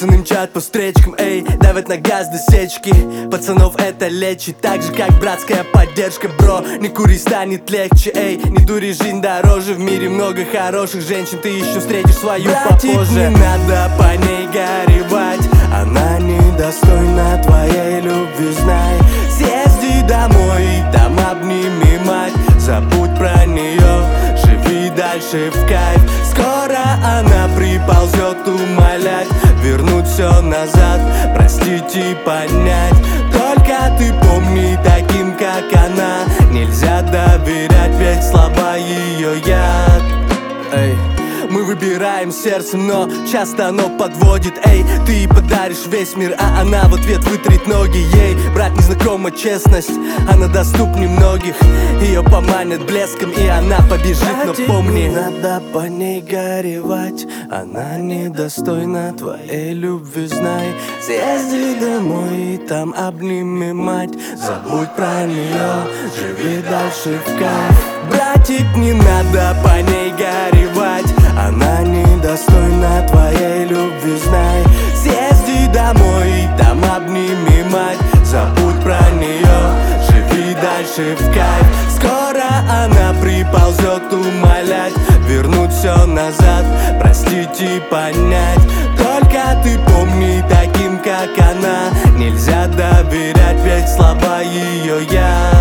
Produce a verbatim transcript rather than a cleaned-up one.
Пацаны мчат по встречкам, эй, давят на газ до сечки. Пацанов это лечит, так же как братская поддержка. Бро, не кури, станет легче, эй, не дури, жизнь дороже. В мире много хороших женщин, ты еще встретишь свою Братик, попозже. не надо по ней горевать, она недостойна твоей любви, знай. Съезди домой и там обними мать, забудь про нее, живи дальше в кайф. Скоро она приползет умолять вернуть все назад, простить и понять. Только ты помни, таким как она нельзя доверять, ведь слаба ее яд. Эй, мы выбираем сердцем, но часто оно подводит. Эй, ты подаришь весь мир, а она в ответ вытрет ноги. Ей, брат, незнакома честность, она доступнее многих. Ее поманят блеском, и она побежит, но помни, не надо по ней горевать, она недостойна твоей любви, знай. Съезди домой и там обними мать, забудь про нее, живи дальше в кайф. Братик, не надо по ней горевать, она недостойна твоей любви, знай. Съезди домой и там обними мать, забудь про нее, живи дальше в кайф. Скоро она приползет умолять вернуть все назад, простить и понять. Только ты помни, таким как она нельзя доверять, ведь слаба ее яд.